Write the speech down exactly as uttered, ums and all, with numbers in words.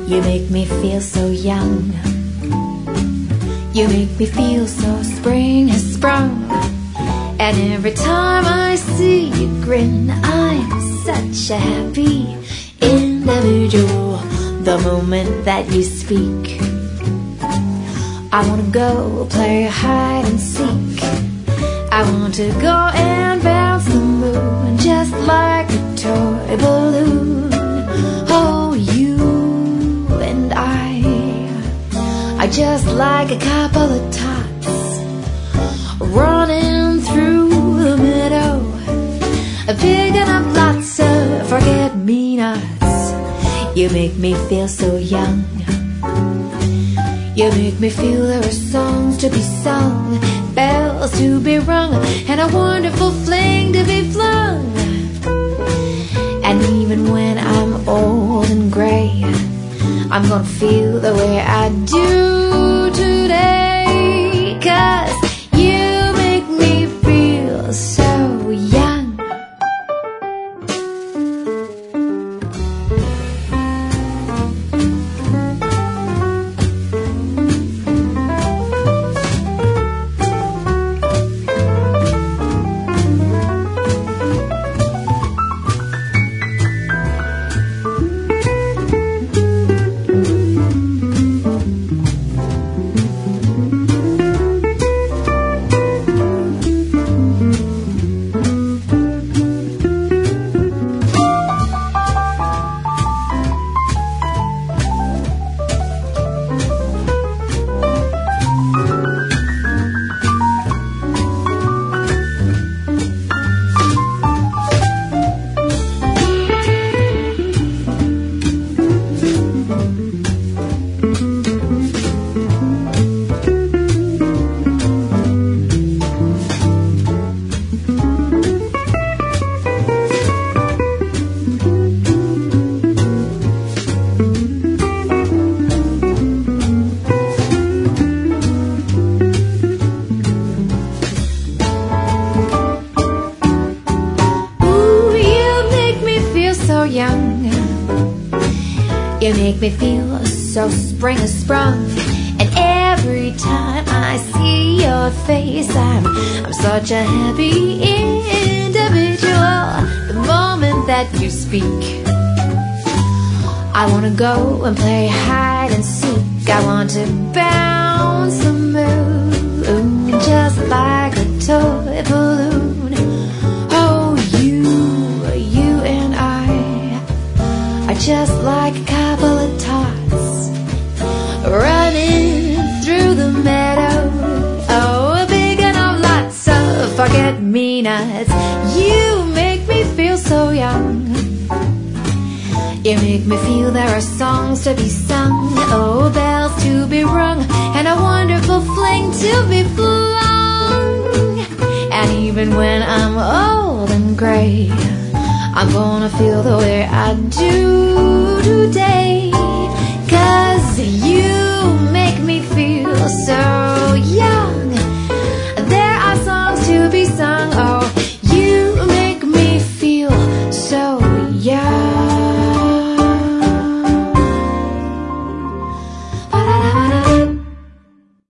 You make me feel so young. You make me feel so spring has sprung. And every time I see you grin, I'm such a happy individual. The moment that you speak, I wanna go play hide and seek. I want to go and bounce the moon just like a toy balloon. Oh, you and I are just like a couple of tots running through the meadow, picking up lots of forget-me-nots. You make me feel so young. You make me feel there are songs to be sung, bells to be rung, and a wonderful fling to be flung. And even when I'm old and gray, I'm gonna feel the way I do today, 'cause you make me feel so young. Young. You make me feel so spring has sprung. And every time I see your face, I'm, I'm such a happy individual. The moment that you speak, I wanna go and play hide and seek. I want to bounce the moon just like a toy balloon. Just like a couple of tots running through the meadow, oh, picking up lots of forget-me-nots. You make me feel so young. You make me feel there are songs to be sung, oh, bells to be rung, and a wonderful fling to be flung. And even when I'm old and gray, I'm gonna feel the way I do today.